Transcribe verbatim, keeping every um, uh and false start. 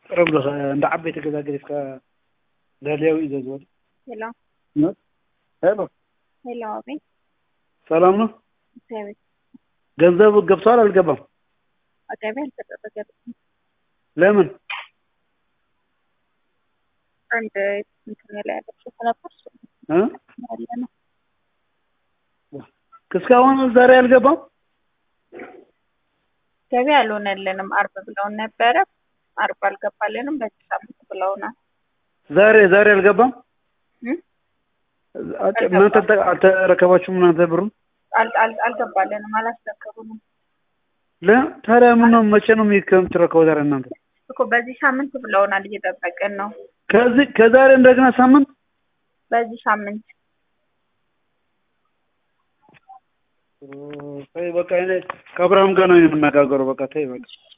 ربنا عند عبيت كذا قريب ك داليو إذا زود Hello. نعم هلا Hello, أبي. سلامنا سامي. جنزاب قبصار القبم أجابي هل تتجاب لمن عند يمكن يلعب شوف أنا فرص ها أنا كسكاوان الزارع القبم أجابي ألون لنا أربعة بلون نبرة أربعة القبة لنا بس سامي بلونا زارع زارع القبم هم ما أنت أنت ركبتشو من هذا برون ال ال القبة لنا ما لاش تركبون لا ترى منهم مشانو ميكم تركوا دار الناس እኮ በዚህ ሳምንት ብለውናል እየጠበቅን ነው ከዚህ ከዛሬ እንደገና ሳምንት በዚህ ሳምንት ተይ በቃ እኔ ከአብርሃም ጋር ነው የምነጋገረው በቃ ተይ በቃ